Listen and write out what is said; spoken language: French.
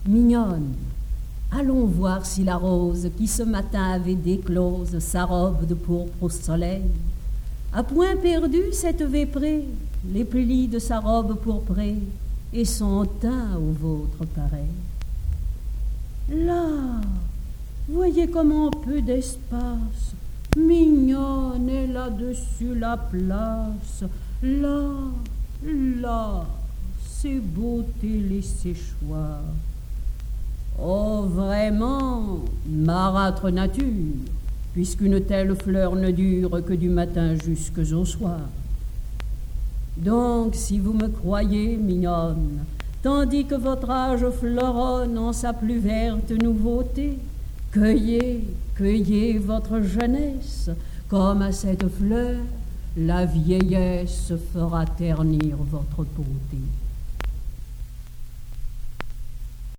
Mignonne, allons voir si la rose qui ce matin avait déclose sa robe de pourpre au soleil a point perdu cette véprée, les plis de sa robe pourprée et son teint au vôtre pareil. Là, voyez comment peu d'espace, mignonne est là-dessus la place, là, c'est beauté les séchoirs. Oh, vraiment, marâtre nature, puisqu'une telle fleur ne dure que du matin jusques au soir. Donc, si vous me croyez mignonne, tandis que votre âge fleuronne en sa plus verte nouveauté, cueillez votre jeunesse, comme à cette fleur, la vieillesse fera ternir votre beauté.